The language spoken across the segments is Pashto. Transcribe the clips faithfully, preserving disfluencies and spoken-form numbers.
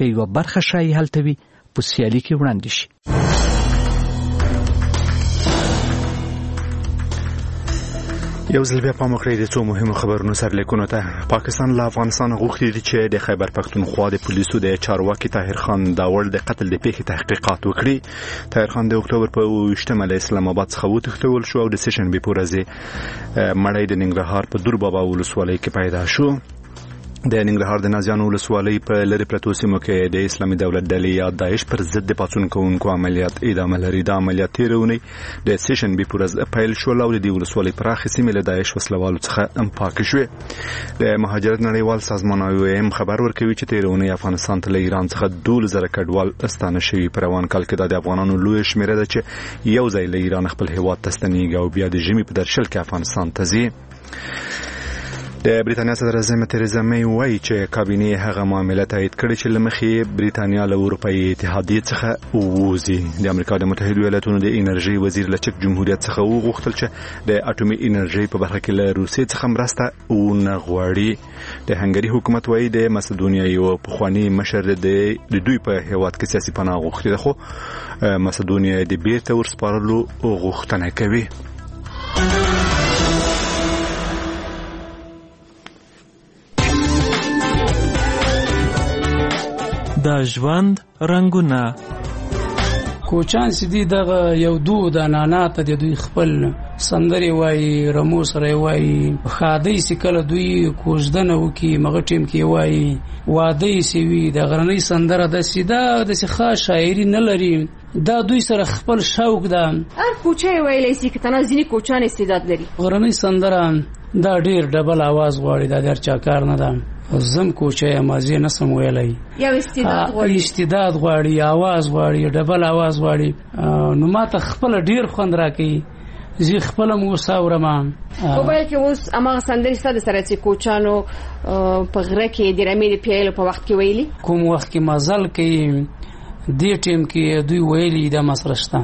په یوه برخه شایي هلته وي په سیالي کې وړاندې شي. یو ځل بیا پام وکړئ د څو مهمو خبرونو سرلیکونو ته. پاکستان له افغانستان غوښتي دي چې د خیبر پښتونخوا د پولیسو د چارواکي طاهر خان داوړ د قتل د پیښې تحقیقات وکړي. طاهر خان د اکتوبر په اوویشتمه له اسلام آباد څخه وتښتول شو او د سه شنبې په ورځ مړی د ننګرهار په دور بابا ولسوالۍ کې پیدا شو. د ننګرهار د نازیانو ولسوالۍ په لری پرتو سیمو کې د اسلامي دولت ډلې یا داعش پر ضد د پاڅون کوونکو عملیات ادامه لري. د عملیات تیرونی د سه شنبې په ورځ پیل شو او د ولسوالۍ پراخې سیمې له داعش وسلوالو څخه پاک شوې. د مهاجرت نړیوال سازمان او ایم خبر ورکوي چې تیرونی افغانستان ته له ایران څخه دوه زره کډوال استانه شوي. پر روان کال کې د افغانانو لوی شمیره ده چې یو ځای له ایران خپل هیواد ته ستنېږي او بیا د ژمي په درشل کې افغانستان ته ځي. د بریتانیا صدر اعظم تریزا می وایي چې کابینه هغه معاملې تایید کړي چې لمخې بریتانیا له اروپאי اتحادیې څخه ووځي. د امریکا د متحده ایالاتونو د انرژي وزیر له چک جمهوریت څخه وغوښتل چې د اټومي انرژي په برخه کې له روسیې څخه مرسته ونه غواړي. د هنګري حکومت وایي د مسدونیا یو پخوانی مشر د دوی په هیواد کې سیاسي پناه غوښتي ده خو مسدونیا د بیرته ورسپارلو غوښتنه کوي. د ژوند رنگونه کوچان سدي دغه یو دو د نانات د دوی خپل سندري وای رمو سره وای خادي سکل دوی کوژدنه وکي مغه ټیم کې وای واده سی وی د غرنۍ سندره د سیدا د ښه شاعري نه لري. دا دوی سره خپل شوق ده. ار کوچه ویلې سي کتنه ځینی کوچان استعداد لري. غرنۍ سندره دا ډیر ډبل आवाज غواړي دا ډیر چا کار نه ده. زم کوچه مازی نسم ویلای یو استعداد غواړي استعداد غواړي आवाज غواړي ډبل आवाज غواړي. نو ماته خپل ډیر خوند راکې زی خپل مو ساورم خو بل کې اوس امغه سندري ستاسو سره چې کوچانو په غره کې د رمې د پیل په وخت کې ویلي کوم وخت کې مزل کې دې ټیم کې دوی ویلي د مسرشته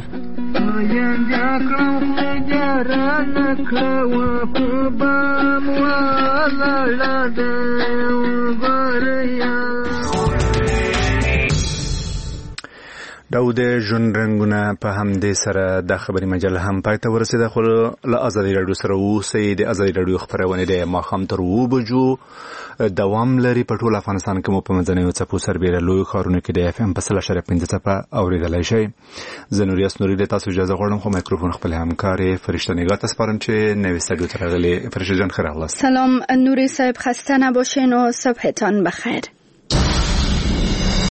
دا د ژوند رنګونه په همدې سره د خبري مجله هم پای ته ورسېده. خو له ازادي راډیو سره اوسئ. د ازادي راډیو خبرونه د ماښام تر اوه بجو دوام لري. په ټول افغانستان کې مو په منځنیو څپو سربېره لوی ښارونو کې د اف ام په سل اشاریه پنځه څپه اورېدلی شئ. زه نوریاس نوري د تاسو اجازه غواړم خو مایکروفون خپل همکارې فرشته نگاه ته سپارم چې نوې استودیو ته راغلې. فرشته جان ښه راغلاست. سلام نوری صاحب، خسته نباشین و صبحتان بخیر.